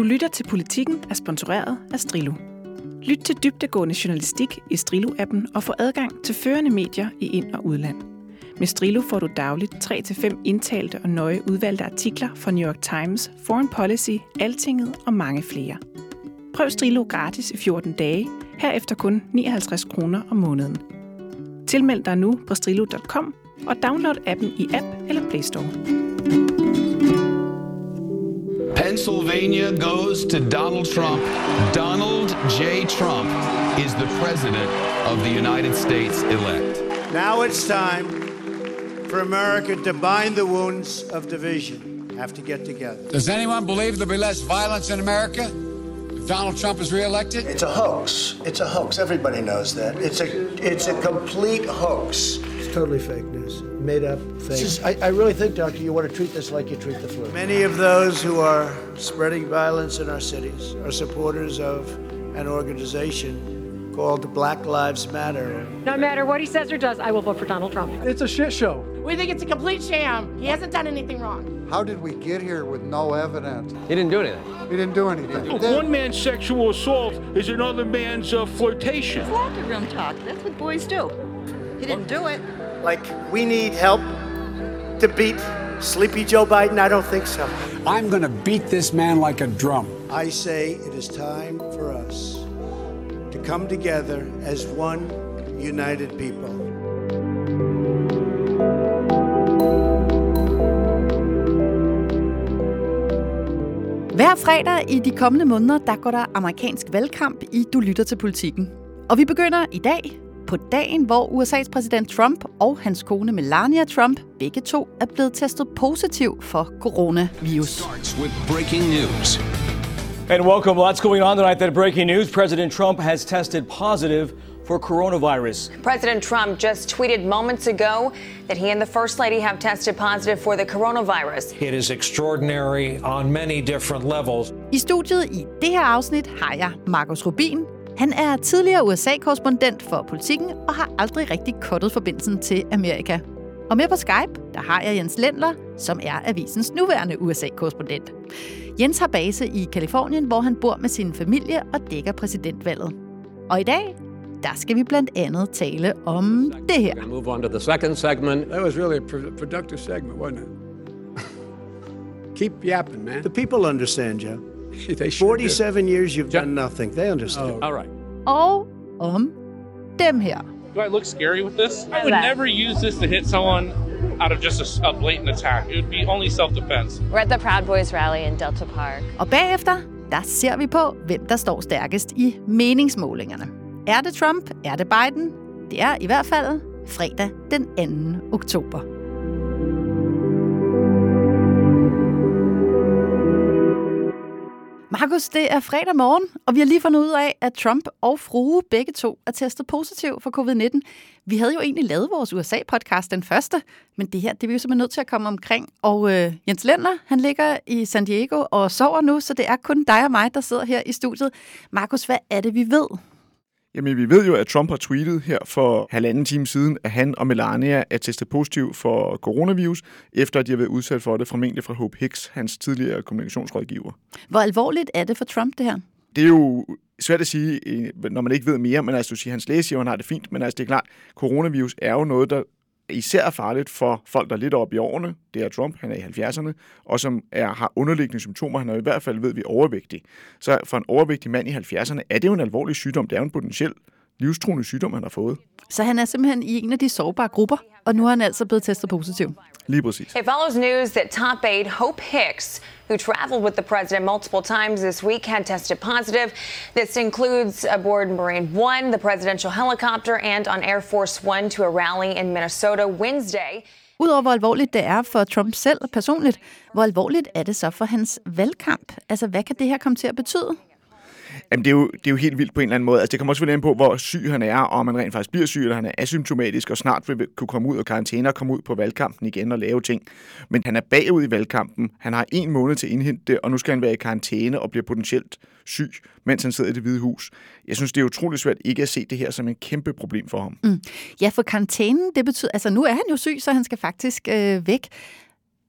lytter til Politikken er sponsoreret af Strilo. Lyt til dybdegående journalistik i Strilo-appen og få adgang til førende medier i ind- og udland. Med Strilo får du dagligt 3-5 indtalte og nøje udvalgte artikler fra New York Times, Foreign Policy, Altinget og mange flere. Prøv Strilo gratis i 14 dage, herefter kun 59 kroner om måneden. Tilmeld dig nu på strilo.com og download appen i App eller Play Store. Pennsylvania goes to Donald Trump. Donald J. Trump is the president of the United States elect. Now it's time for America to bind the wounds of division. Have to get together. Does anyone believe there'll be less violence in America if Donald Trump is reelected? It's a hoax. It's a hoax. Everybody knows that. It's a complete hoax. It's totally fake news. Made up fake. I really think, Doctor, you want to treat this like you treat the flu. Many of those who are spreading violence in our cities are supporters of an organization called Black Lives Matter. No matter what he says or does, I will vote for Donald Trump. It's a shit show. We think it's a complete sham. He hasn't done anything wrong. How did we get here with no evidence? He didn't do anything. He didn't do anything. One man's sexual assault is another man's flirtation. It's locker room talk. That's what boys do. He didn't do it. Like, we need help to beat Sleepy Joe Biden? I don't think so. I'm going to beat this man like a drum. I say it is time for us to come together as one united people. Hver fredag i de kommende måneder, der går der amerikansk valgkamp i Du lytter til Politikken. Og vi begynder i dag på dagen, hvor USA's præsident Trump og hans kone Melania Trump begge to er blevet testet positiv for coronavirus. And welcome. Lots going on tonight. That breaking news. President Trump has tested positive for coronavirus. President Trump just tweeted moments ago that he and the First Lady have tested positive for the coronavirus. It is extraordinary on many different levels. I studiet i det her afsnit har jeg Marcus Rubin. Han er tidligere USA-korrespondent for Politikken og har aldrig rigtig cuttet forbindelsen til Amerika. Og med på Skype, der har jeg Jens Lendler, som er avisens nuværende USA-korrespondent. Jens har base i Californien, hvor han bor med sin familie og dækker præsidentvalget. Og i dag, der skal vi blandt andet tale om det her. Move on to the second segment. That was really a productive segment, wasn't it? Keep yapping, man. The people understand, Joe. They sure 47 years you've done nothing. They understand. All right. Og om dem her. Do I look scary with this? I would never use this to hit someone out of just a blatant attack. It would be only self-defense. We're at the Proud Boys rally in Delta Park. Og bagefter, der ser vi på, hvem der står stærkest i meningsmålingerne. Er det Trump? Er det Biden? Det er i hvert fald fredag den 2. oktober. Markus, det er fredag morgen, og vi har lige fundet ud af, at Trump og frue begge to er testet positiv for covid-19. Vi havde jo egentlig lavet vores USA-podcast den første, men det her, det er vi jo simpelthen nødt til at komme omkring. Og Jens Lendler, han ligger i San Diego og sover nu, så det er kun dig og mig, der sidder her i studiet. Markus, hvad er det, vi ved? Jamen, vi ved jo, at Trump har tweetet her for 1,5 time siden, at han og Melania er testet positiv for coronavirus, efter at de har været udsat for det, formentlig fra Hope Hicks, hans tidligere kommunikationsrådgiver. Hvor alvorligt er det for Trump, det her? Det er jo svært at sige, når man ikke ved mere, men altså, du siger, hans læge siger, han har det fint, men altså, det er klart, coronavirus er jo noget, der især er farligt for folk, der er lidt oppe i årene. Det er Trump, han er i 70'erne, og som har underliggende symptomer. Han er i hvert fald, ved vi, overvægtig. Så for en overvægtig mand i 70'erne er det jo en alvorlig sygdom. Det er jo en potentiel livstruende sygdom, han har fået. Så han er simpelthen i en af de sårbare grupper, og nu er han altså blevet testet positiv. Lige præcis. It follows news that top aide Hope Hicks, who traveled with the president multiple times this week, had tested positive. This includes aboard Marine One, the presidential helicopter, and on Air Force One to a rally in Minnesota Wednesday. Udover hvor alvorligt det er for Trump selv personligt, hvor alvorligt er det så for hans valgkamp? Altså, hvad kan det her komme til at betyde? Jamen, det er jo helt vildt på en eller anden måde. Altså, det kommer også vel ind på, hvor syg han er, og om han rent faktisk bliver syg, eller han er asymptomatisk, og snart vil kunne komme ud og karantæne og komme ud på valgkampen igen og lave ting. Men han er bagud i valgkampen. Han har 1 måned til at indhente det, og nu skal han være i karantæne og bliver potentielt syg, mens han sidder i Det Hvide Hus. Jeg synes, det er utroligt svært ikke at se det her som en kæmpe problem for ham. Ja, for karantænen, det betyder, altså nu er han jo syg, så han skal faktisk væk.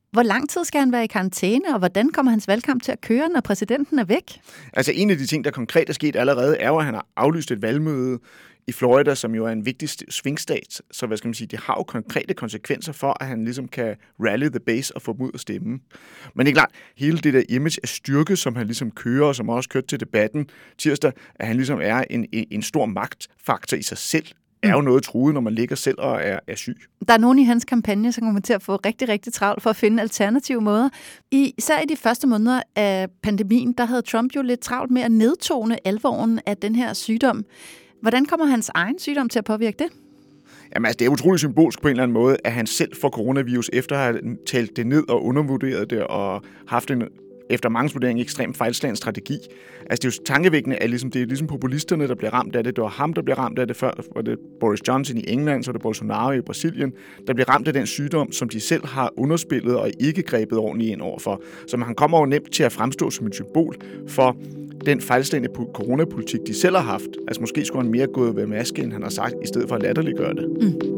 Hvor lang tid skal han være i karantæne, og hvordan kommer hans valgkamp til at køre, når præsidenten er væk? Altså en af de ting, der konkret er sket allerede, er jo, at han har aflyst et valgmøde i Florida, som jo er en vigtig svingstat. Så hvad skal man sige, det har jo konkrete konsekvenser for, at han ligesom kan rally the base og få dem ud at stemme. Men det er klart, hele det der image af styrke, som han ligesom kører, og som også kørte til debatten tirsdag, at han ligesom er en stor magtfaktor i sig selv, er jo noget truet, når man ligger selv og er syg. Der er nogen i hans kampagne, som kommer til at få rigtig, rigtig travlt for at finde alternative måder. Især i de første måneder af pandemien, der havde Trump jo lidt travlt med at nedtone alvoren af den her sygdom. Hvordan kommer hans egen sygdom til at påvirke det? Jamen altså, det er utroligt symbolsk på en eller anden måde, at han selv får coronavirus, efter at have talt det ned og undervurderet det, og haft en, efter mange vurderinger, ekstremt fejlslagen strategi. Altså, det er jo tankevækkende, at det er ligesom populisterne, der bliver ramt af det. Det var ham, der blev ramt af det før. Var det Boris Johnson i England, så var det Bolsonaro i Brasilien, der blev ramt af den sygdom, som de selv har underspillet og ikke grebet ordentligt ind overfor. Så han kommer jo nemt til at fremstå som et symbol for den fejlslagne coronapolitik, de selv har haft. Altså, måske skulle han mere gået ved maske, end han har sagt, i stedet for at latterliggøre det.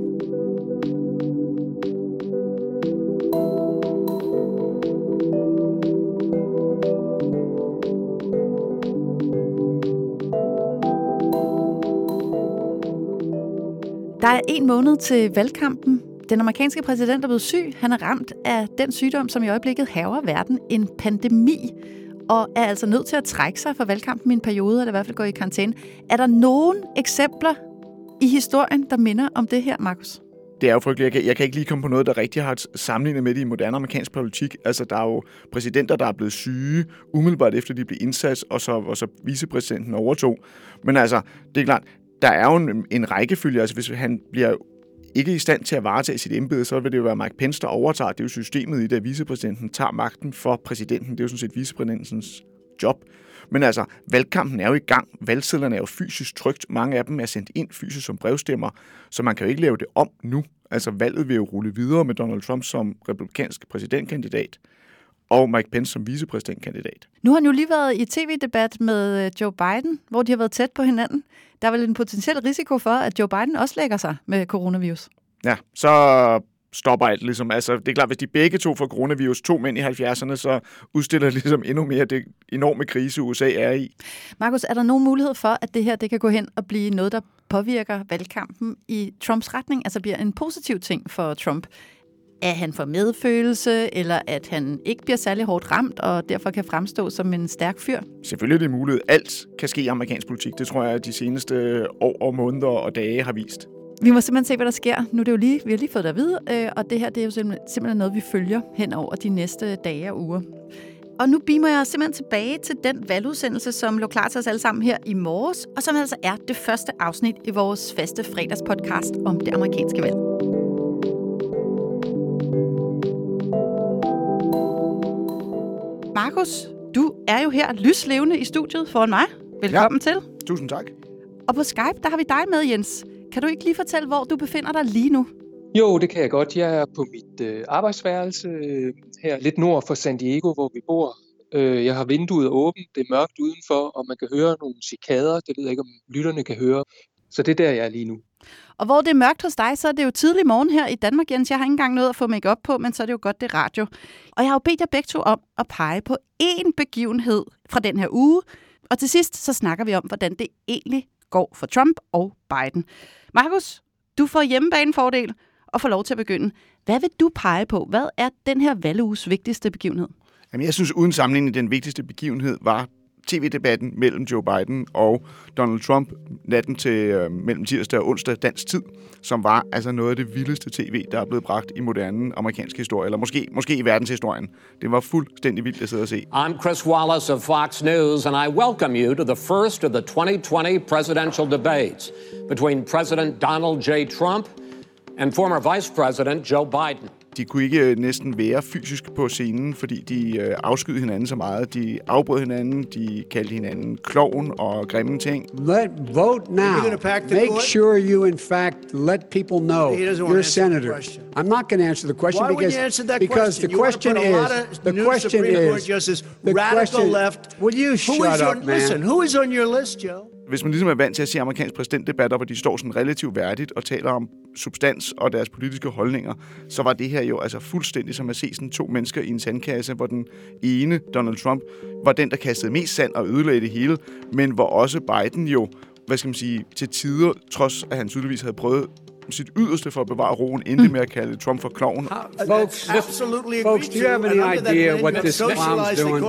Der er 1 måned til valgkampen. Den amerikanske præsident er blevet syg. Han er ramt af den sygdom, som i øjeblikket hærger verden, en pandemi, og er altså nødt til at trække sig fra valgkampen i en periode, eller i hvert fald gå i karantæne. Er der nogen eksempler i historien, der minder om det her, Markus? Det er jo frygteligt. Jeg kan ikke lige komme på noget, der rigtig har sammenlignet med det i moderne amerikansk politik. Altså, der er jo præsidenter, der er blevet syge, umiddelbart efter de blev indsat, og så vicepræsidenten overtog. Men altså, det er klart, der er jo en rækkefølge. Altså, hvis han bliver ikke i stand til at varetage sit embede, så vil det jo være Mike Pence, der overtager. Det er jo systemet i det, at vicepræsidenten tager magten for præsidenten. Det er jo sådan set vicepræsidentens job. Men altså, valgkampen er jo i gang. Valgsedlerne er jo fysisk trykt. Mange af dem er sendt ind fysisk som brevstemmer, så man kan jo ikke lave det om nu. Altså, valget vil jo rulle videre med Donald Trump som republikansk præsidentkandidat og Mike Pence som vicepræsidentkandidat. Nu har han jo lige været i tv-debat med Joe Biden, hvor de har været tæt på hinanden. Der er vel en potentiel risiko for, at Joe Biden også lægger sig med coronavirus. Ja, så stopper alt ligesom. Altså, det er klart, hvis de begge to får coronavirus, 2 mænd i 70'erne, så udstiller det ligesom endnu mere det enorme krise, USA er i. Markus, er der nogen mulighed for, at det her det kan gå hen og blive noget, der påvirker valgkampen i Trumps retning? Altså bliver en positiv ting for Trump? At han får medfølelse, eller at han ikke bliver særlig hårdt ramt, og derfor kan fremstå som en stærk fyr? Selvfølgelig er det muligt. Alt kan ske i amerikansk politik. Det tror jeg, at de seneste år og måneder og dage har vist. Vi må simpelthen se, hvad der sker. Nu er det jo vi har lige fået det at vide, og det her det er jo simpelthen noget, vi følger hen over de næste dage og uger. Og nu beamer jeg simpelthen tilbage til den valgudsendelse, som lå klar til os alle sammen her i morges, og som altså er det første afsnit i vores faste fredagspodcast om det amerikanske valg. Markus, du er jo her lyslevende i studiet foran mig. Velkommen til. Tusind tak. Og på Skype, der har vi dig med, Jens. Kan du ikke lige fortælle, hvor du befinder dig lige nu? Jo, det kan jeg godt. Jeg er på mit arbejdsværelse her lidt nord for San Diego, hvor vi bor. Jeg har vinduet åbent, det er mørkt udenfor, og man kan høre nogle cikader. Det ved jeg ikke, om lytterne kan høre. Så det er der, jeg er lige nu. Og hvor det er mørkt hos dig, så er det jo tidlig morgen her i Danmark, Jens. Jeg har ikke engang noget at få make-up på, men så er det jo godt, det er radio. Og jeg har jo bedt jer begge to om at pege på én begivenhed fra den her uge. Og til sidst, så snakker vi om, hvordan det egentlig går for Trump og Biden. Markus, du får hjemmebanefordel og får lov til at begynde. Hvad vil du pege på? Hvad er den her valguges vigtigste begivenhed? Jamen, jeg synes uden sammenligning, den vigtigste begivenhed var tv-debatten mellem Joe Biden og Donald Trump natten til mellem tirsdag og onsdag dansk tid, som var altså noget af det vildeste tv, der er blevet bragt i moderne amerikansk historie, eller måske i verdenshistorien. Det var fuldstændig vildt at sidde og se. I'm Chris Wallace of Fox News, and I welcome you to the first of the 2020 presidential debates between President Donald J. Trump and former Vice President Joe Biden. De kunne ikke næsten være fysisk på scenen, fordi de afskydede hinanden så meget. De afbrød hinanden, de kaldte hinanden klovn og grimme ting. Let vote now. Make sure you in fact let people know you're senator. I'm not going to answer the question because the question is radical left. Will you shut up, man? Listen, who is on your list, Joe? hvis man ligesom er vant til at se amerikanske præsidentdebatter, hvor de står sådan relativt værdigt og taler om substans og deres politiske holdninger, så var det her jo altså fuldstændig som at se sådan to mennesker i en sandkasse, hvor den ene, Donald Trump, var den, der kastede mest sand og ødelagde det hele, men hvor også Biden jo, til tider, trods at han tydeligvis havde prøvet sit yderste for at bevare roen, endte med at kalde Trump for klovn. Folks, do you have any idea what this clown's doing?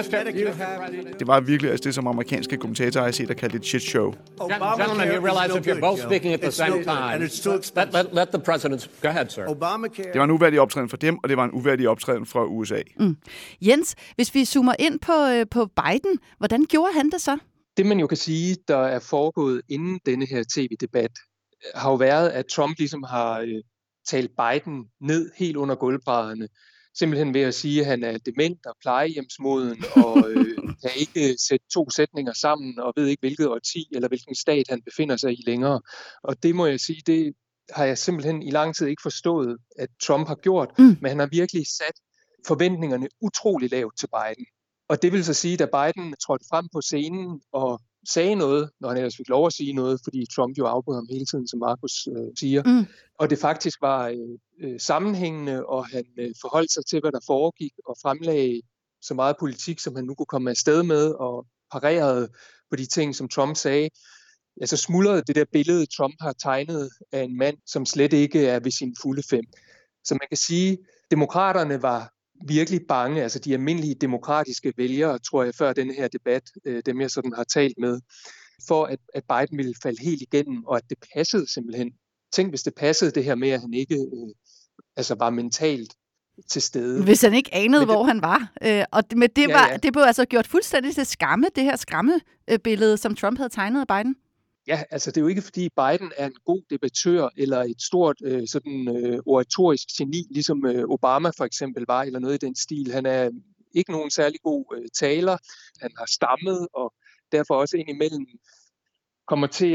Det var virkelig det, som amerikanske kommentatorer har set og kaldt et shit show. Gentlemen, you realize if you're both speaking at the same time, let the president... Go ahead, sir. Det var en uværdig optræden for dem, og det var en uværdig optræden fra USA. Jens, hvis vi zoomer ind på Biden, hvordan gjorde han det så? Det, man jo kan sige, der er foregået inden denne her tv-debat, har jo været, at Trump ligesom har talt Biden ned helt under gulvbrædderne. Simpelthen ved at sige, at han er dement og plejehjemsmoden og kan ikke sætte to sætninger sammen og ved ikke, hvilket årti eller hvilken stat han befinder sig i længere. Og det må jeg sige, det har jeg simpelthen i lang tid ikke forstået, at Trump har gjort. Men han har virkelig sat forventningerne utrolig lavt til Biden. Og det vil så sige, at da Biden trådte frem på scenen og sagde noget, når han ellers fik lov at sige noget, fordi Trump jo afbrød ham hele tiden, som Markus siger. Og det faktisk var sammenhængende, og han forholdt sig til, hvad der foregik, og fremlagde så meget politik, som han nu kunne komme afsted med, og parerede på de ting, som Trump sagde. Ja, så smuldrede det der billede, Trump har tegnet af en mand, som slet ikke er ved sine fulde 5. Så man kan sige, demokraterne var virkelig bange, altså de almindelige demokratiske vælgere, tror jeg, før denne her debat, dem jeg sådan har talt med, for at Biden ville falde helt igennem, og at det passede simpelthen. Tænk, hvis det passede det her med, at han ikke var mentalt til stede. Hvis han ikke anede, hvor han var. Det blev altså gjort fuldstændig til skamme, det her skræmmebillede, som Trump havde tegnet af Biden. Ja, altså det er jo ikke, fordi Biden er en god debattør eller et stort oratorisk geni, ligesom Obama for eksempel var, eller noget i den stil. Han er ikke nogen særlig god taler. Han har stammet, og derfor også indimellem kommer til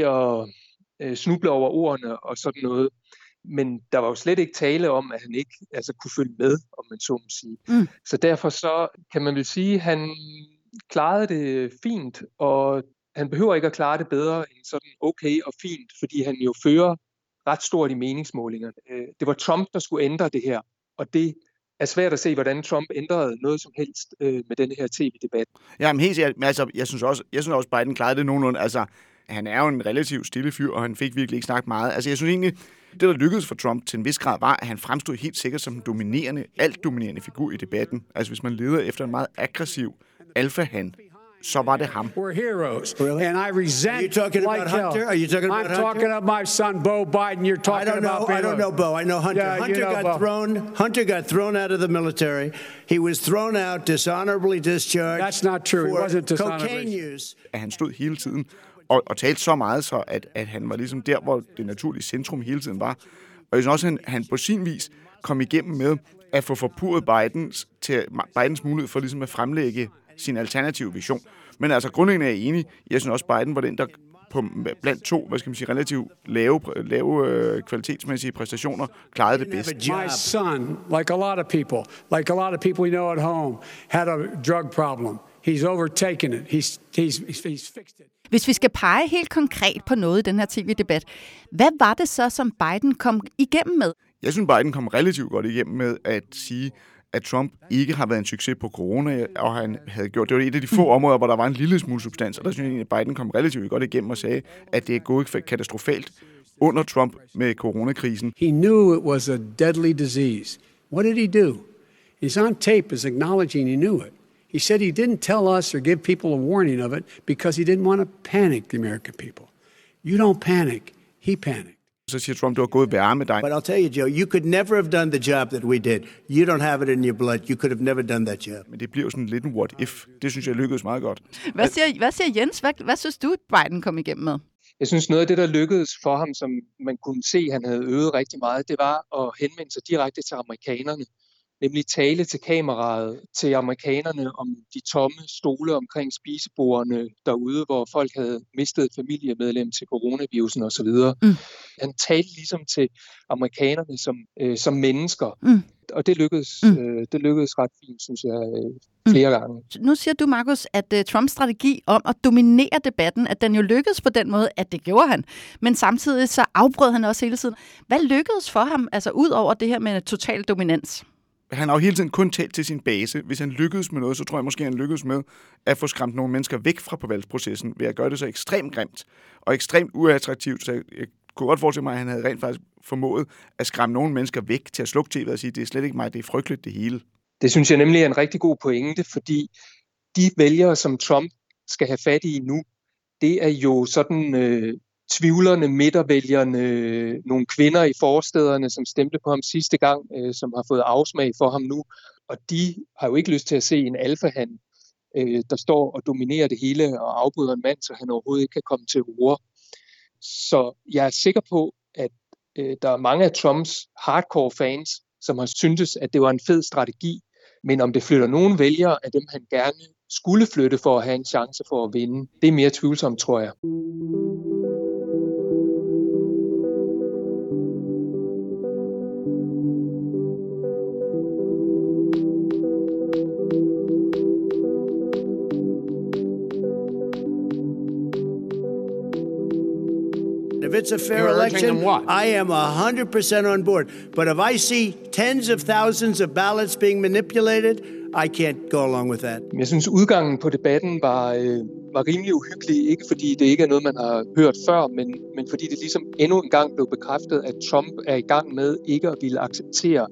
at snuble over ordene og sådan noget. Men der var jo slet ikke tale om, at han ikke kunne følge med, om man så må sige. Så derfor så kan man vel sige, at han klarede det fint, og han behøver ikke at klare det bedre end sådan okay og fint, fordi han jo fører ret stort i meningsmålingerne. Det var Trump, der skulle ændre det her, og det er svært at se, hvordan Trump ændrede noget som helst med denne her tv-debat. Ja, men helt sikkert. Jeg synes også, Biden klarede det nogenlunde. Altså, han er jo en relativt stille fyr, og han fik virkelig ikke snakket meget. Altså, jeg synes egentlig, det, der lykkedes for Trump til en vis grad, var, at han fremstod helt sikkert som en altdominerende figur i debatten. Altså, hvis man leder efter en meget aggressiv alfahan, så var det ham. We're heroes, and I resent. Are you talking about Hunter? Are you talking about Hunter? I'm talking about my son, Beau Biden. You're talking about. I don't know Beau. I know Hunter. Yeah, Hunter got thrown out of the military. He was thrown out, dishonorably discharged. That's not true. It wasn't dishonorably. Cocaine use. At han stod hele tiden og talte så meget, så at han var ligesom der, hvor det naturlige centrum hele tiden var. Og jeg synes også, at han på sin vis kom igennem med at få forpurret Bidens mulighed for ligesom at fremlægge sin alternative vision. Men altså, grundlæggende er jeg enig. Jeg synes også, Biden var den, der blandt to, relativt lave kvalitetsmæssige præstationer, klarede det bedst. My son, like a lot of people we know at home, had a drug problem. He's overtaken it. He's fixed it. Hvis vi skal pege helt konkret på noget i den her tv-debat, hvad var det så, som Biden kom igennem med? Jeg synes, Biden kom relativt godt igennem med at sige, at Trump ikke har været en succes på corona, og han havde gjort, det var et af de få områder, hvor der var en lille smule substans, og der synes jeg, at Biden kom relativt godt igennem og sagde, at det er gået katastrofalt under Trump med coronakrisen. He knew it was a deadly disease. What did he do? He's on tape as acknowledging he knew it. He said he didn't tell us or give people a warning of it because he didn't want to panic the American people. You don't panic. He panicked. Så siger Trump, du har gået værre med dig. But I'll tell you, Joe, you could never have done the job that we did. You don't have it in your blood. You could have never done that job. Men det bliver jo sådan lidt en what if. Det synes jeg lykkedes meget godt. Hvad siger Jens? Hvad synes du, Biden kom igennem med? Jeg synes, noget af det, der lykkedes for ham, som man kunne se, han havde øvet rigtig meget, det var at henvende sig direkte til amerikanerne. Nemlig tale til kameraet, til amerikanerne om de tomme stole omkring spisebordene derude, hvor folk havde mistet et familiemedlem til coronavirusen osv. Han talte ligesom til amerikanerne som mennesker. og det lykkedes, det lykkedes ret fint, synes jeg, flere gange. Nu siger du, Markus, at Trumps strategi om at dominere debatten, at den jo lykkedes på den måde, at det gjorde han. Men samtidig så afbrød han også hele tiden. Hvad lykkedes for ham, altså ud over det her med total dominans? Han har jo hele tiden kun talt til sin base. Hvis han lykkedes med noget, så tror jeg måske, han lykkedes med at få skræmt nogle mennesker væk fra valgsprocessen ved at gøre det så ekstremt grimt og ekstremt uattraktivt. Så jeg kunne godt forestille mig, at han havde rent faktisk formået at skræmme nogle mennesker væk til at slukke tv'et og sige, det er slet ikke mig, det er frygteligt det hele. Det synes jeg nemlig er en rigtig god pointe, fordi de vælgere, som Trump skal have fat i nu, det er jo sådan tvivlerne, midtervælgerne, nogle kvinder i forstæderne, som stemte på ham sidste gang, som har fået afsmag for ham nu. Og de har jo ikke lyst til at se en alfahan, der står og dominerer det hele og afbryder en mand, så han overhovedet ikke kan komme til ord. Så jeg er sikker på, at der er mange af Trumps hardcore fans, som har syntes, at det var en fed strategi. Men om det flytter nogen vælgere af dem, han gerne skulle flytte for at have en chance for at vinde, det er mere tvivlsomt, tror jeg. If it's a fair election, I am 100% on board. But if I see tens of thousands of ballots being manipulated, I can't go along with that. Jeg synes, udgangen på debatten var rimelig uhyggelig. Ikke fordi det ikke er noget, man har hørt før, men fordi det ligesom endnu en gang blev bekræftet, at Trump er i gang med ikke at ville acceptere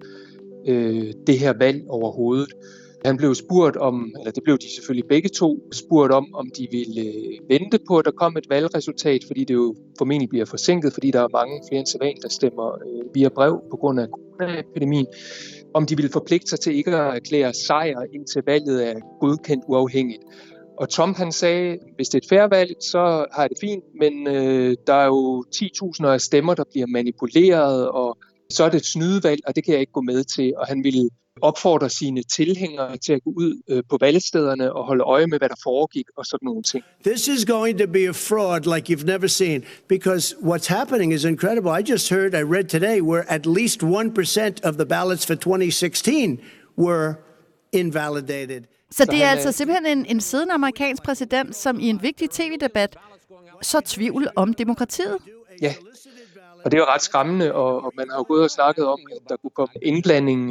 det her valg overhovedet. Han blev spurgt om, eller det blev de selvfølgelig begge to, spurgt om de ville vente på, at der kom et valgresultat, fordi det jo formentlig bliver forsinket, fordi der er mange flere end sædvanligt, der stemmer via brev på grund af coronaepidemien. Om de ville forpligte sig til ikke at erklære sejr, indtil valget er godkendt uafhængigt. Og Trump han sagde, hvis det er et fair valg, så har jeg det fint, men der er jo 10.000 af stemmer, der bliver manipuleret, og så er det et snydevalg, og det kan jeg ikke gå med til. Og han ville opfordre sine tilhængere til at gå ud på valgstederne og holde øje med, hvad der foregik og sådan nogle ting. This is going to be a fraud like you've never seen, because what's happening is incredible. I read today where at least 1% of the ballots for 2016 were invalidated. Så det er altså simpelthen en siddende amerikansk præsident, som i en vigtig tv-debat så tvivl om demokratiet? Ja, og det er jo ret skræmmende, og man har jo gået og snakket om, at der kunne komme indblanding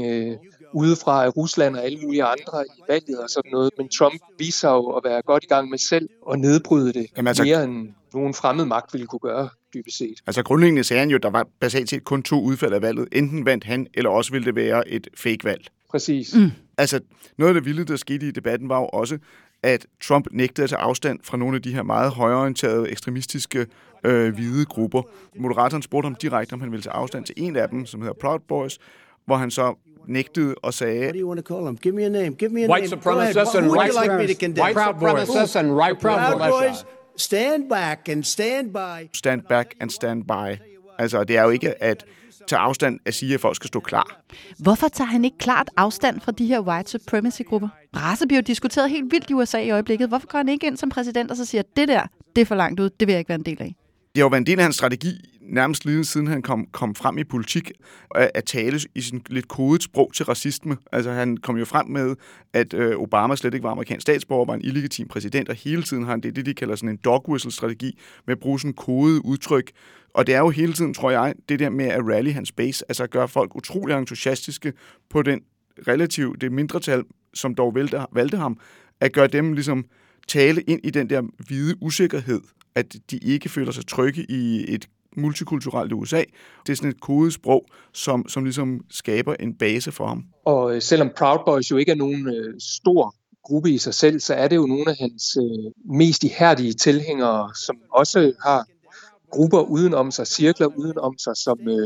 udefra af Rusland og alle mulige andre i valget og sådan noget. Men Trump viser jo at være godt i gang med selv at nedbryde det mere end nogen fremmed magt ville kunne gøre, dybest set. Altså grundlæggende sagde han jo, at der var basalt set kun 2 udfald af valget. Enten vandt han, eller også ville det være et fake-valg. Præcis. Altså noget af det vilde, der skete i debatten, var jo også, at Trump nægtede at tage afstand fra nogle af de her meget højreorienterede, ekstremistiske hvide grupper. Moderatoren spurgte ham direkte, om han ville tage afstand til en af dem, som hedder Proud Boys, hvor han så nægtede og sagde... What do you want to call them? Give me a name. Give me a White name. supremacists and white supremacists and right Proud Boys. Stand back and stand by. Stand back and stand by. Altså, det er jo ikke at tage afstand at sige, at folk skal stå klar. Hvorfor tager han ikke klart afstand fra de her white supremacy-grupper? Race bliver jo diskuteret helt vildt i USA i øjeblikket. Hvorfor går han ikke ind som præsident og så siger, at det der, det er for langt ud, det vil jeg ikke være en del af? Det har jo været en del af hans strategi, nærmest lige siden han kom frem i politik, at tale i sådan lidt kodet sprog til racisme. Altså han kom jo frem med, at Obama slet ikke var amerikansk statsborger, var en illegitim præsident, og hele tiden har han det, de kalder sådan en dog whistle-strategi, med at bruge sådan kodet udtryk. Og det er jo hele tiden, tror jeg, det der med at rally hans base, altså at gøre folk utrolig entusiastiske på det mindretal, som dog valgte ham, at gøre dem ligesom tale ind i den der hvide usikkerhed, at de ikke føler sig trygge i et multikulturelt USA. Det er sådan et kodesprog, som ligesom skaber en base for ham. Og selvom Proud Boys jo ikke er nogen stor gruppe i sig selv, så er det jo nogle af hans mest ihærdige tilhængere, som også har grupper udenom sig, cirkler udenom sig,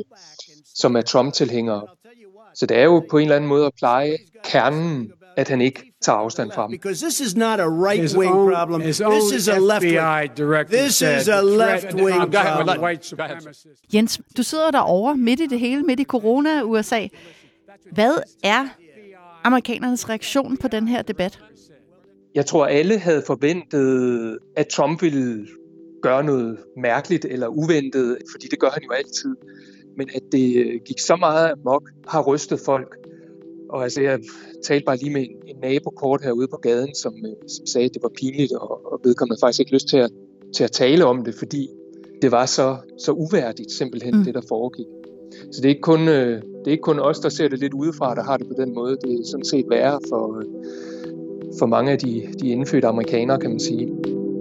som er Trump-tilhængere. Så det er jo på en eller anden måde at pleje kernen, at han ikke tager afstand fra dem. Because this is not a right-wing problem. This is a left-wing. This is a left-wing problem. Jens, du sidder derovre midt i det hele, midt i corona-USA. Hvad er amerikanernes reaktion på den her debat? Jeg tror, alle havde forventet, at Trump ville gøre noget mærkeligt eller uventet, fordi det gør han jo altid. Men at det gik så meget amok, har rystet folk. Og altså, jeg talte bare lige med en nabo kort herude på gaden, som sagde, at det var pinligt, og vedkommende faktisk ikke lyst til at tale om det, fordi det var så uværdigt simpelthen, det der foregik. Så det er ikke kun os, der ser det lidt udefra, der har det på den måde. Det er sådan set værre for mange af de indfødte amerikanere, kan man sige.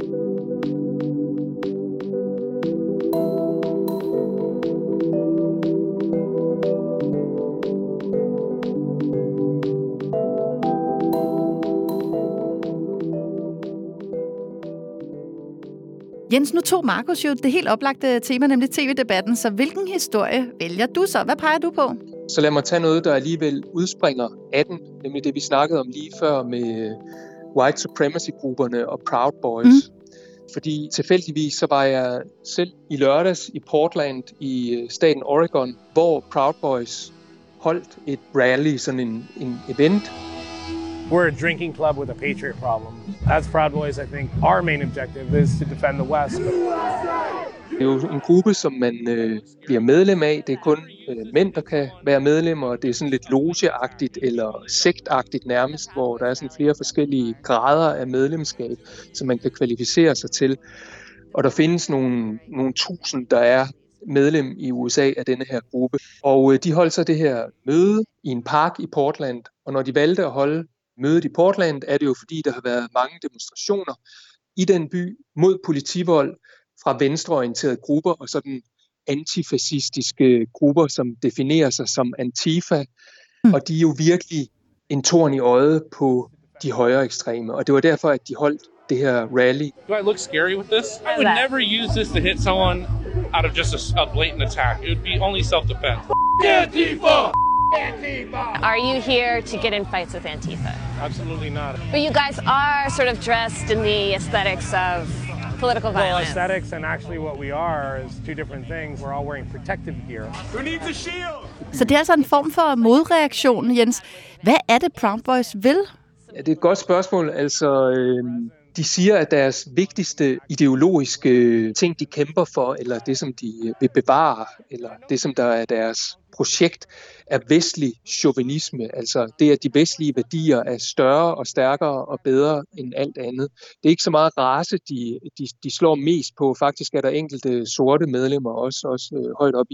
Jens, nu tog Markus jo det helt oplagte tema, nemlig tv-debatten, så hvilken historie vælger du så? Hvad peger du på? Så lad mig tage noget, der alligevel udspringer af den, nemlig det, vi snakkede om lige før med white supremacy-grupperne og Proud Boys. Fordi tilfældigvis så var jeg selv i lørdags i Portland i staten Oregon, hvor Proud Boys holdt et rally, sådan en event. We're a drinking club with a patriot problem. As Proud Boys, I think our main objective is to defend the West. Det er jo en gruppe, som man bliver medlem af. Det er kun mænd, der kan være medlemmer. Det er sådan lidt logeagtigt eller sektagtigt nærmest, hvor der er sådan flere forskellige grader af medlemskab, som man kan kvalificere sig til. Og der findes nogle tusind, der er medlem i USA af denne her gruppe. Og de holdt så det her møde i en park i Portland. Og når de valgte at holde mødet i Portland, er det jo fordi, der har været mange demonstrationer i den by mod politivold fra venstreorienterede grupper og sådan antifascistiske grupper, som definerer sig som Antifa. Og de er jo virkelig en torn i øjet på de højre ekstreme. Og det var derfor, at de holdt det her rally. Do I look scary with this? I would never use this to hit someone out of just a blatant attack. It would be only self-defense. Antifa! Antifa! Are you here to get in fights with Antifa? Absolutely not. But you guys are sort of dressed in the aesthetics of political violence. Well, aesthetics and actually what we are is two different things. We're all wearing protective gear. Who needs a shield? Så det er altså en form for modreaktion, Jens. Hvad er det, Proud Boys vil? Ja, det er et godt spørgsmål. Altså, de siger, at deres vigtigste ideologiske ting, de kæmper for, eller det, som de vil bevare, eller det, som der er deres projekt, er vestlig chauvinisme. Altså det, at de vestlige værdier er større og stærkere og bedre end alt andet. Det er ikke så meget race, de slår mest på. Faktisk er der enkelte sorte medlemmer også højt op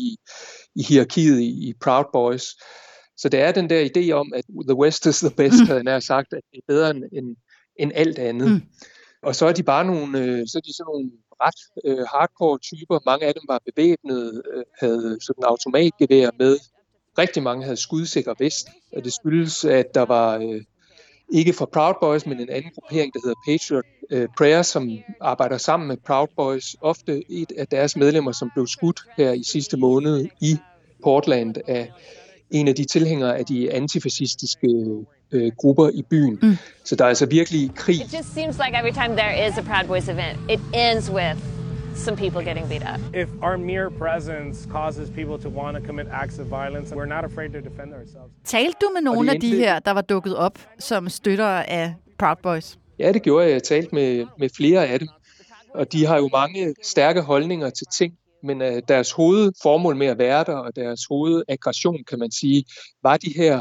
i hierarkiet i Proud Boys. Så det er den der idé om, at the West is the best, havde jeg sagt, at det er bedre end alt andet. Og så er de bare sådan nogle ret hardcore typer. Mange af dem var bevæbnet, havde sådan automatgevær med. Rigtig mange havde skudsikker vest, og det skyldes, at der var ikke fra Proud Boys, men en anden gruppering, der hedder Patriot Prayer, som arbejder sammen med Proud Boys. Ofte et af deres medlemmer, som blev skudt her i sidste måned i Portland af en af de tilhængere af de antifascistiske grupper i byen. Så der er altså virkelig krig. It just seems like every time there is a Proud Boys event, it ends with some people getting beat up. If our mere presence causes people to want to commit acts of violence, we're not afraid to defend ourselves. Talte du med nogle af de her, der var dukket op som støttere af Proud Boys? Ja, det gjorde jeg. Jeg talte med flere af dem. Og de har jo mange stærke holdninger til ting, men deres hovedformål med at være der, og deres hovedaggression, kan man sige, var de her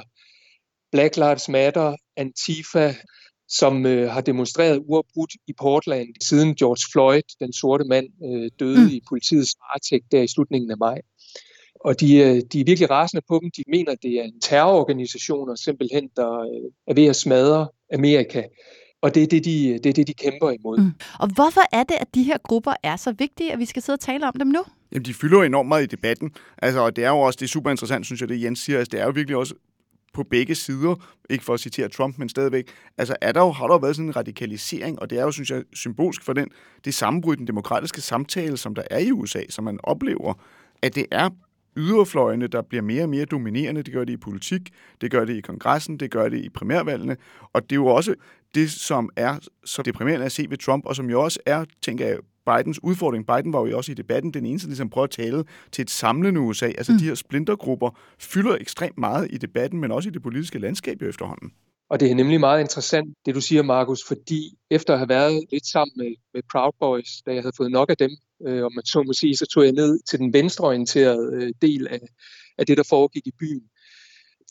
Black Lives Matter, Antifa, som har demonstreret uafbrudt i Portland siden George Floyd, den sorte mand, døde i politiets varetægt der i slutningen af maj. Og de er virkelig rasende på dem. De mener, det er en terrororganisation, simpelthen, der er ved at smadre Amerika. Og det er det, de kæmper imod. Og hvorfor er det, at de her grupper er så vigtige, at vi skal sidde og tale om dem nu? Jamen, de fylder enormt meget i debatten. Altså, og det er jo også det er super interessant, synes jeg, det Jens siger. Altså, det er jo virkelig også på begge sider, ikke for at citere Trump, men stadigvæk, altså har der jo været sådan en radikalisering, og det er jo, synes jeg, symbolsk for det sammenbrud, den demokratiske samtale, som der er i USA, som man oplever, at det er yderfløjene, der bliver mere og mere dominerende. Det gør det i politik, det gør det i kongressen, det gør det i primærvalgene, og det er jo også det, som er så deprimerende at se ved Trump, og som jo også er, tænker jeg, Bidens udfordring. Biden var jo også i debatten den eneste, der ligesom prøver at tale til et samlende USA. Altså de her splintergrupper fylder ekstremt meget i debatten, men også i det politiske landskab jo efterhånden. Og det er nemlig meget interessant, det du siger, Markus, fordi efter at have været lidt sammen med Proud Boys, da jeg havde fået nok af dem, og man så må sige, så tog jeg ned til den venstreorienterede del af det, der foregik i byen.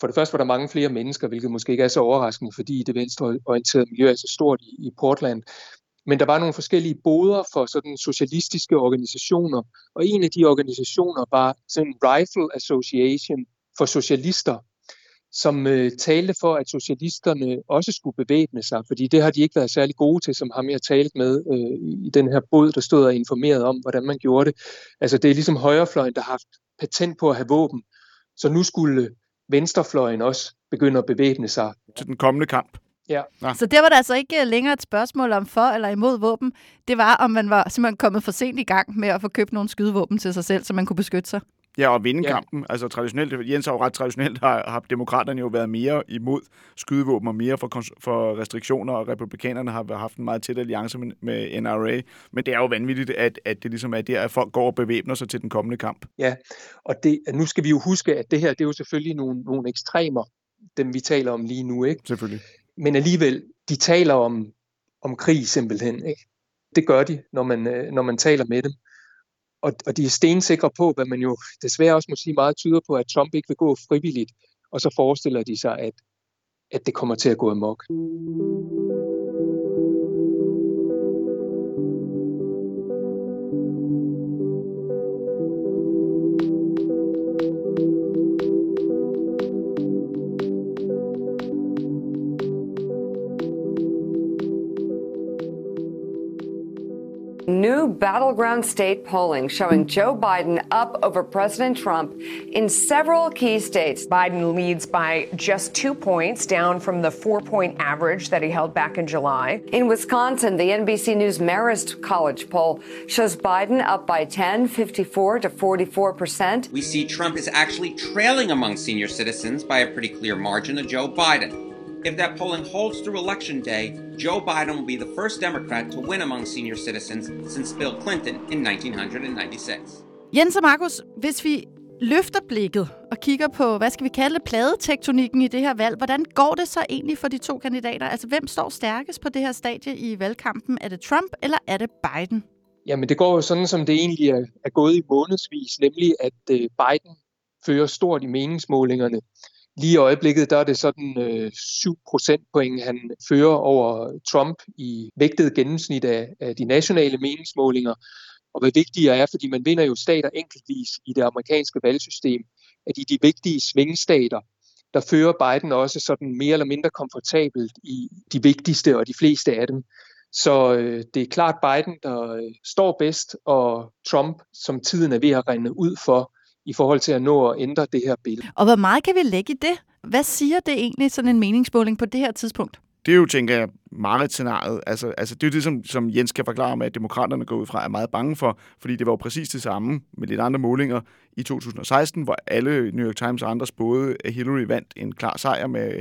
For det første var der mange flere mennesker, hvilket måske ikke er så overraskende, fordi det venstreorienterede miljø er så stort i Portland. Men der var nogle forskellige boder for sådan socialistiske organisationer, og en af de organisationer var sådan en Rifle Association for socialister, som talte for, at socialisterne også skulle bevæbne sig, fordi det har de ikke været særlig gode til, som ham jeg talt med i den her bod, der stod og informerede om, hvordan man gjorde det. Altså det er ligesom højrefløjen, der har haft patent på at have våben, så nu skulle venstrefløjen også begynde at bevæbne sig. Til den kommende kamp. Ja. Så der var der altså ikke længere et spørgsmål om for eller imod våben. Det var, om man var simpelthen kommet for sent i gang med at få købt nogle skydevåben til sig selv, så man kunne beskytte sig. Ja, og vinde kampen. Altså traditionelt, Jens har jo ret traditionelt, har demokraterne jo været mere imod skydevåben og mere for restriktioner, og republikanerne har haft en meget tæt alliance med NRA. Men det er jo vanvittigt, at det ligesom er der, at folk går og bevæbner sig til den kommende kamp. Ja, og nu skal vi jo huske, at det her, det er jo selvfølgelig nogle ekstremer, dem vi taler om lige nu, ikke? Selvfølgelig. Men alligevel, de taler om krig simpelthen, ikke? Det gør de, når man taler med dem. Og de er stensikre på, hvad man jo desværre også må sige meget tyder på, at Trump ikke vil gå frivilligt. Og så forestiller de sig, at det kommer til at gå amok. New battleground state polling showing Joe Biden up over President Trump in several key states. Biden leads by just 2 points, down from the 4-point average that he held back in July. In Wisconsin, the NBC News Marist College poll shows Biden up by 10, 54 to 44%. We see Trump is actually trailing among senior citizens by a pretty clear margin of Joe Biden. If that polling holds through Election Day, Joe Biden will be the first Democrat to win among senior citizens since Bill Clinton in 1996. Jens og Markus, hvis vi løfter blikket og kigger på, hvad skal vi kalde det, pladetektonikken i det her valg, hvordan går det så egentlig for de to kandidater? Altså, hvem står stærkest på det her stadie i valgkampen? Er det Trump, eller er det Biden? Jamen, det går jo sådan, som det egentlig er gået i månedsvis, nemlig at Biden fører stort i meningsmålingerne. Lige i øjeblikket, der er det sådan 7 procentpoint, han fører over Trump i vægtet gennemsnit af de nationale meningsmålinger. Og hvad vigtigere er, fordi man vinder jo stater enkeltvis i det amerikanske valgsystem, at i de vigtige svingstater, der fører Biden også sådan mere eller mindre komfortabelt i de vigtigste og de fleste af dem. Så det er klart Biden, der står bedst, og Trump, som tiden er ved at rende ud for, i forhold til at nå at ændre det her billede. Og hvor meget kan vi lægge i det? Hvad siger det egentlig, sådan en meningsmåling på det her tidspunkt? Det er jo, tænker jeg, mareridt-scenariet. Altså, det er jo det, som Jens kan forklare med, at demokraterne går ud fra er meget bange for, fordi det var jo præcis det samme med lidt andre målinger i 2016, hvor alle New York Times og andre spåede, at Hillary vandt en klar sejr med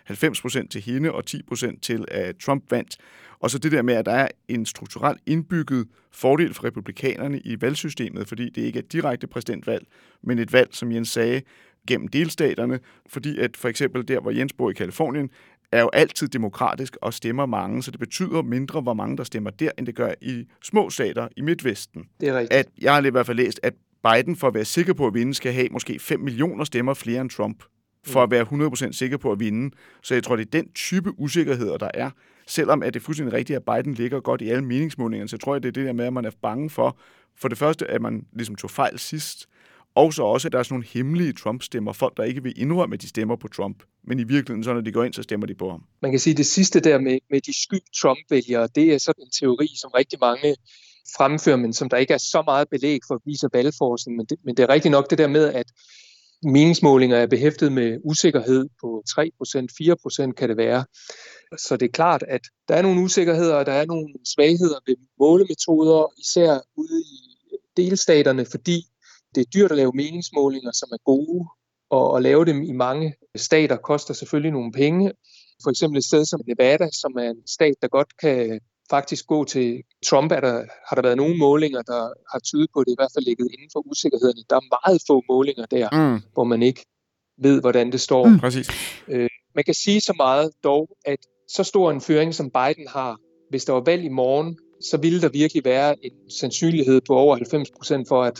90% til hende og 10% til, at Trump vandt. Og så det der med, at der er en strukturelt indbygget fordel for republikanerne i valgsystemet, fordi det ikke er et direkte præsidentvalg, men et valg, som Jens sagde, gennem delstaterne, fordi at for eksempel der, hvor Jens bor i Kalifornien, er jo altid demokratisk og stemmer mange, så det betyder mindre, hvor mange der stemmer der, end det gør i små stater i Midtvesten. Det er rigtigt. At jeg har i hvert fald læst, at Biden for at være sikker på at vinde, skal have måske 5 millioner stemmer flere end Trump, for at være 100% sikker på at vinde. Så jeg tror, det er den type usikkerheder, der er. Selvom at det er fuldstændig rigtigt, at Biden ligger godt i alle meningsmålingerne, så tror jeg, det er det der med, at man er bange for det første, at man ligesom tog fejl sidst, og så også, at der er sådan nogle hemmelige Trump-stemmer, folk, der ikke vil indrømme, at de stemmer på Trump. Men i virkeligheden, så når de går ind, så stemmer de på ham. Man kan sige, at det sidste der med de sky Trump-vælgere, det er sådan en teori, som rigtig mange fremfører, men som der ikke er så meget belæg for at vise valgforskning. Men det er rigtig nok det der med, at meningsmålinger er behæftet med usikkerhed på 3%, 4% kan det være. Så det er klart, at der er nogle usikkerheder, og der er nogle svagheder ved målemetoder, især ude i delstaterne, fordi det er dyrt at lave meningsmålinger, som er gode, og at lave dem i mange stater koster selvfølgelig nogle penge. For eksempel et sted som Nevada, som er en stat, der godt kan faktisk gå til Trump, har der været nogle målinger, der har tydet på, at det i hvert fald ligget inden for usikkerhederne. Der er meget få målinger der, hvor man ikke ved, hvordan det står. Præcis. Man kan sige så meget dog, at så stor en føring, som Biden har, hvis der var valg i morgen, så ville der virkelig være en sandsynlighed på over 90% for, at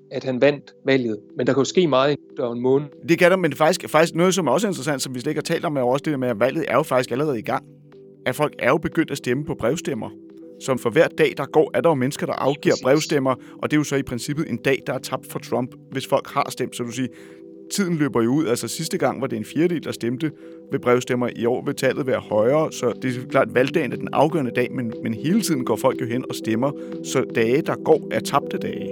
at han vandt valget. Men der kan jo ske meget om en måned. Det kan der, men faktisk noget, som også er interessant, som vi slet ikke har talt om, er også det med, at valget er jo faktisk allerede i gang. At folk er jo begyndt at stemme på brevstemmer. Som for hver dag, der går, er der jo mennesker, der afgiver brevstemmer, og det er jo så i princippet en dag, der er tabt for Trump, hvis folk har stemt. Så du siger, tiden løber jo ud. Altså sidste gang var det 1/4, der stemte ved brevstemmer. I år vil tallet være højere, så det er klart, at valgdagen er den afgørende dag, men hele tiden går folk jo hen og stemmer. Så dage, der går, er tabte dage.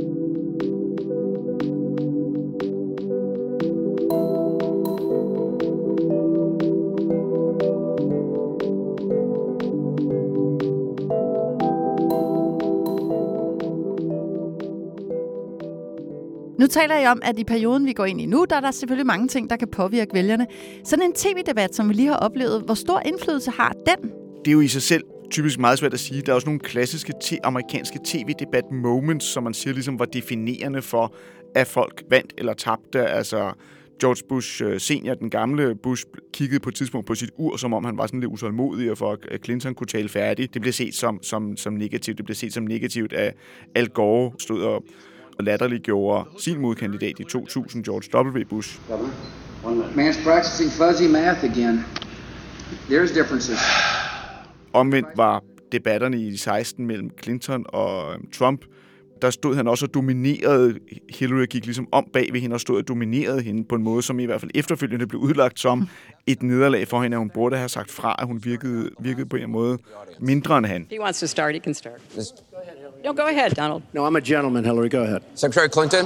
Nu taler jeg om, at i perioden, vi går ind i nu, der er der selvfølgelig mange ting, der kan påvirke vælgerne. Sådan en tv-debat, som vi lige har oplevet, hvor stor indflydelse har den? Det er jo i sig selv typisk meget svært at sige. Der er også nogle klassiske amerikanske tv-debat moments, som man siger ligesom var definerende for, at folk vandt eller tabte. Altså George Bush senior, den gamle Bush, kiggede på et tidspunkt på sit ur, som om han var sådan lidt utålmodig, og for at Clinton kunne tale færdig. Det blev set som negativt. Det blev set som negativt, at Al Gore stod og latterliggjorde sin modkandidat i 2000, George W. Bush. Man's practicing fuzzy math again. There's differences. Omvendt var debatterne i 16 mellem Clinton og Trump. Der stod han også og dominerede. Hillary gik ligesom om bag ved hende og stod og dominerede hende på en måde, som i hvert fald efterfølgende blev udlagt som et nederlag for hende, at hun burde have sagt fra, at hun virkede på en måde mindre end han. He wants to start, he can start. No, go ahead, Donald. No, I'm a gentleman, Hillary. Go ahead. Secretary Clinton?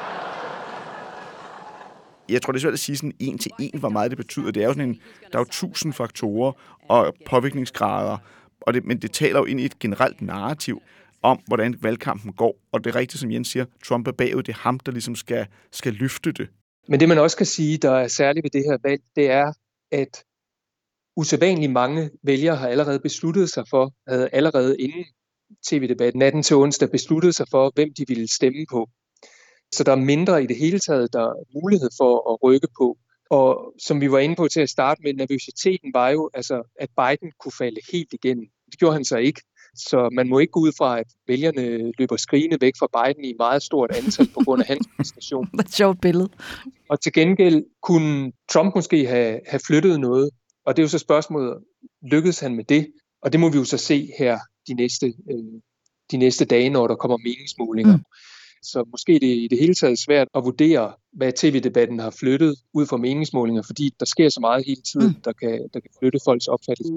Jeg tror, det er svært at sige sådan en til en, hvor meget det betyder. Det er jo sådan der er jo 1000 faktorer og påvirkningsgrader, men det taler jo ind i et generelt narrativ om, hvordan valgkampen går. Og det er rigtigt, som Jens siger, Trump er bagud, det er ham, der ligesom skal løfte det. Men det, man også kan sige, der er særligt ved det her valg, det er, at usædvanligt mange vælgere har allerede besluttet sig for, havde allerede inden tv-debatten natten til onsdag besluttet sig for, hvem de ville stemme på. Så der er mindre i det hele taget, der er mulighed for at rykke på. Og som vi var inde på til at starte med, nervøsiteten var jo, altså, at Biden kunne falde helt igennem. Det gjorde han så ikke. Så man må ikke gå ud fra, at vælgerne løber skrigende væk fra Biden i meget stort antal på grund af hans præstation. Det er et sjovt billede. Og til gengæld kunne Trump måske have flyttet noget. Og det er jo så spørgsmålet, lykkedes han med det? Og det må vi jo så se her de næste dage, når der kommer meningsmålinger. Så måske det i det hele taget svært at vurdere, hvad tv-debatten har flyttet ud fra meningsmålinger, fordi der sker så meget hele tiden, der kan flytte folks opfattelse.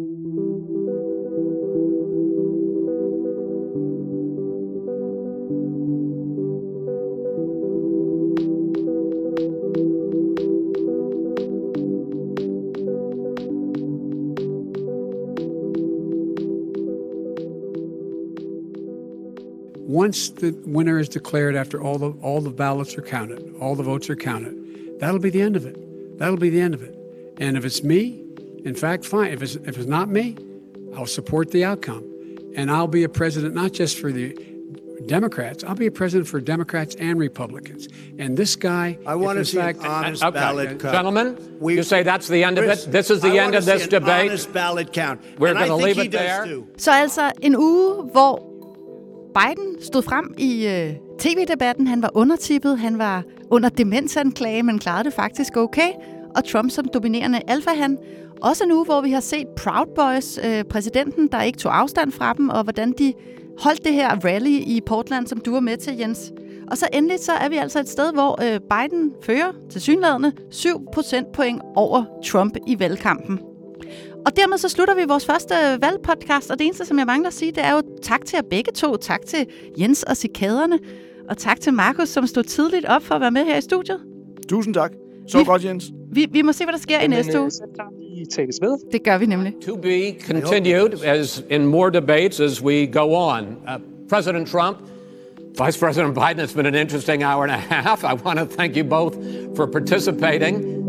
Once the winner is declared after all the ballots are counted, all the votes are counted, that'll be the end of it. That'll be the end of it. And if it's me, in fact, fine. If it's not me, I'll support the outcome. And I'll be a president not just for the Democrats, I'll be a president for Democrats and Republicans. And this guy, I want to see an honest ballot count. Gentlemen, you say that's the end of it? This is the end of this debate? Honest ballot count. We're going to leave it there. Så altså en uge, hvor Biden stod frem i tv-debatten. Han var undertippet, han var under demensanklage, men klarede det faktisk okay. Og Trump som dominerende alfahan. Også en uge, hvor vi har set Proud Boys, præsidenten, der ikke tog afstand fra dem, og hvordan de holdt det her rally i Portland, som du var med til, Jens. Og så endelig så er vi altså et sted, hvor Biden fører tilsyneladende 7 procentpoint over Trump i valgkampen. Og dermed så slutter vi vores første valgpodcast, og det eneste, som jeg mangler at sige, det er jo tak til jer begge to. Tak til Jens og Cikaderne, og tak til Markus, som stod tidligt op for at være med her i studiet. Tusind tak. Så godt, Jens. Vi må se, hvad der sker i næste uge. Det gør vi nemlig. To be continued as in more debates as we go on. President Trump, Vice President Biden, it's been an interesting hour and a half. I want to thank you both for participating.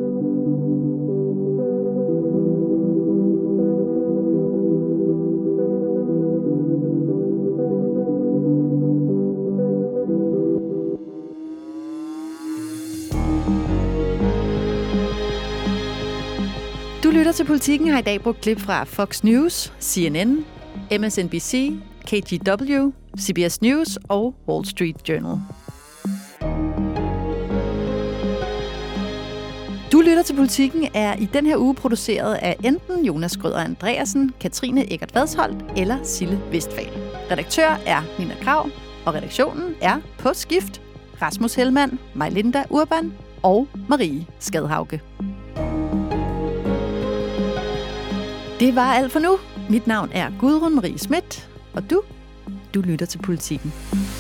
Du lytter til Politikken, har i dag brugt klip fra Fox News, CNN, MSNBC, KGW, CBS News og Wall Street Journal. Du lytter til Politikken er i den her uge produceret af enten Jonas Grøder Andreasen, Katrine Eggert Vadsholt eller Sille Vestfal. Redaktør er Nina Krav, og redaktionen er på skift Rasmus Hellmann, Majlinda Urban og Marie Skadhauge. Det var alt for nu. Mit navn er Gudrun Marie Schmidt, og du lytter til Politikken.